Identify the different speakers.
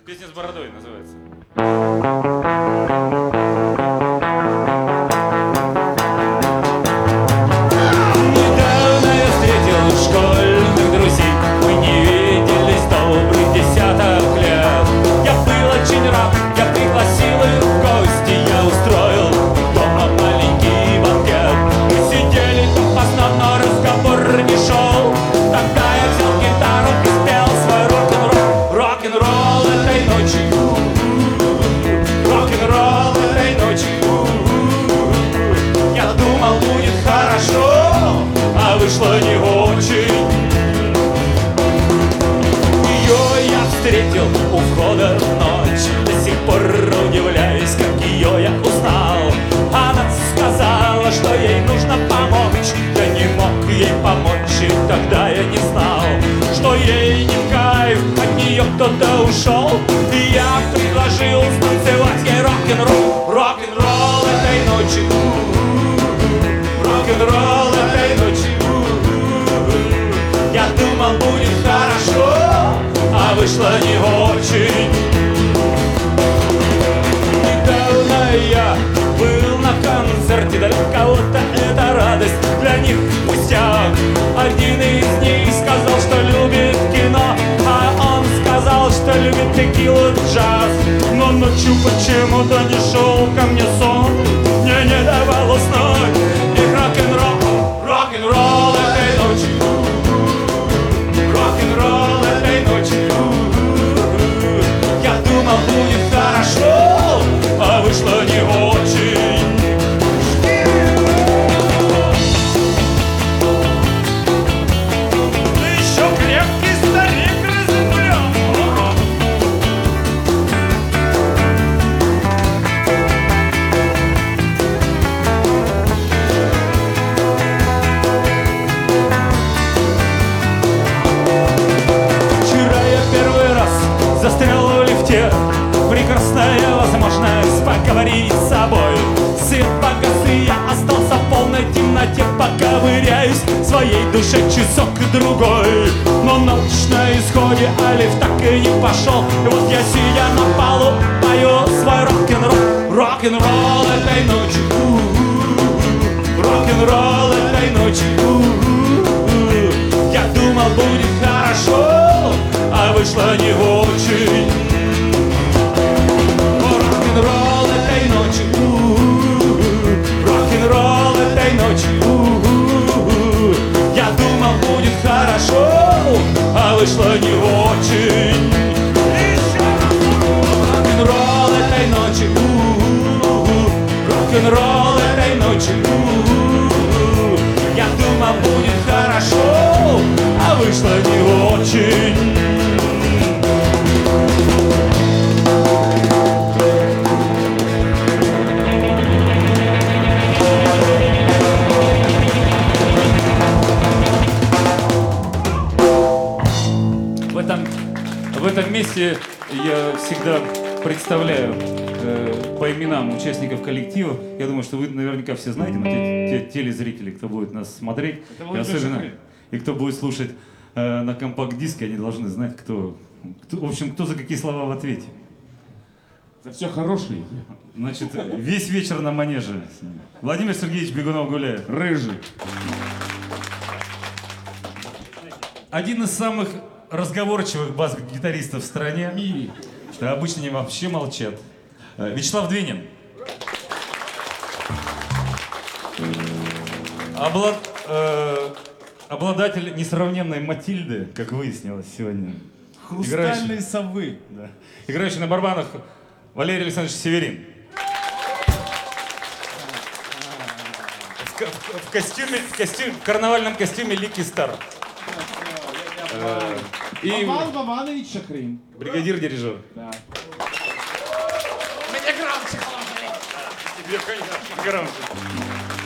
Speaker 1: Песня с бородой называется. Недавно я встретил школьных друзей. Мы не виделись добрых десяток лет. Я был очень рад, я пригласил их в гости. Я устроил дома маленький банкет. Мы сидели там поздно, но разговор не шел. Тогда я взял гитару и спел свой рок-н-ролл. Рок-н-ролл этой ночью. Рок-н-ролл этой ночью. Я думал, будет хорошо, а вышло не очень. Ее я встретил у входа в ночь. До сих пор удивляюсь, как ее я узнал. Она сказала, что ей нужно помочь. Я не мог ей помочь, и тогда я не знал, что ей не в кайф, от нее кто-то ушел. И я предложил станцевать ей рок-н-ролл. Рок-н-ролл этой ночью. Рок-н-ролл этой ночью. Я думал, будет хорошо, а вышло не очень. Недавно я был на концерте. Для кого-то это радость, для них пустяк. Один из них сказал, что любит кино, а он сказал, что любит текилу, джаз. Но ночью почему-то не шел ко мне сон. Мне не давал уснуть их рок-н-ролл. Рок-н-ролл этой ночью. Рок-н-ролл этой ночью. Я думал, будет хорошо, а вышло не очень. Ты еще крепкий старик разумлен. Вчера я первый раз застрял в лифте. Прекрасная возможность поговорить с собой. Свет погас, и я остался в полной темноте. Поковыряюсь в своей душе часок-другой. Но ночь на исходе, а лифт так и не пошел. И вот я, сидя на полу, пою свой рок-н-ролл. Рок-н-ролл этой ночью. Рок-н-ролл этой ночью. Я думал, будет хорошо, а вышло не очень. Рок-н-ролл этой ночью. Рок-н-ролл этой ночью. Я думал, будет хорошо, а вышло не очень. Рок-н-ролл этой ночью. Рок-н-ролл этой ночью. Я думал, будет хорошо, а вышло не очень. В этом месте я всегда представляю по именам участников коллектива. Я думаю, что вы наверняка все знаете, но те телезрители, кто будет нас смотреть, и особенно и кто будет слушать на компакт-диске, они должны знать, кто, в общем, кто за какие слова в ответе.
Speaker 2: За все хорошее.
Speaker 1: Значит, весь вечер на манеже. Владимир Сергеевич Бегунов гуляет.
Speaker 2: Рыжий.
Speaker 1: Один из самых разговорчивых бас-гитаристов в стране.
Speaker 2: В мире.
Speaker 1: Что обычно они вообще молчат. Вячеслав Двинин. Обладатель несравненной Матильды, как выяснилось сегодня.
Speaker 2: Хрустальные совы.
Speaker 1: Да. Играющий на барабанах Валерий Александрович Северин. В карнавальном костюме Лики Стар. И
Speaker 2: Иван Вованович Шахрин.
Speaker 1: бригадир-дирижер.
Speaker 2: Да.
Speaker 1: Тебе громче.